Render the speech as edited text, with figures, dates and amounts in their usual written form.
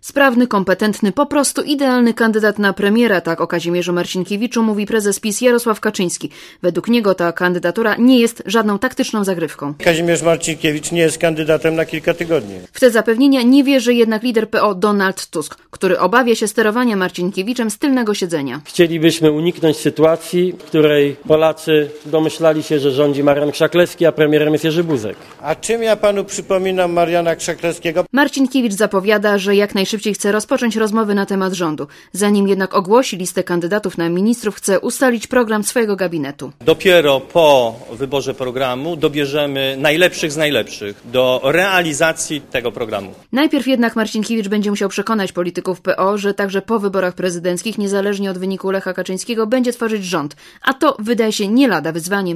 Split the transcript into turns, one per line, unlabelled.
Sprawny, kompetentny, po prostu idealny kandydat na premiera, tak o Kazimierzu Marcinkiewiczu mówi prezes PiS Jarosław Kaczyński. Według niego ta kandydatura nie jest żadną taktyczną zagrywką.
Kazimierz Marcinkiewicz nie jest kandydatem na kilka tygodni.
W te zapewnienia nie wierzy jednak lider PO Donald Tusk, który obawia się sterowania Marcinkiewiczem z tylnego siedzenia.
Chcielibyśmy uniknąć sytuacji, w której Polacy domyślali się, że rządzi Marian Krzakleski, a premierem jest Jerzy Buzek.
A czym ja panu przypominam Mariana Krzakleskiego?
Marcinkiewicz zapowiada, że jak najszybciej chce rozpocząć rozmowy na temat rządu. Zanim jednak ogłosi listę kandydatów na ministrów, chce ustalić program swojego gabinetu.
Dopiero po wyborze programu dobierzemy najlepszych z najlepszych do realizacji tego programu.
Najpierw jednak Marcinkiewicz będzie musiał przekonać polityków PO, że także po wyborach prezydenckich, niezależnie od wyniku Lecha Kaczyńskiego, będzie tworzyć rząd. A to wydaje się nie lada wyzwaniem.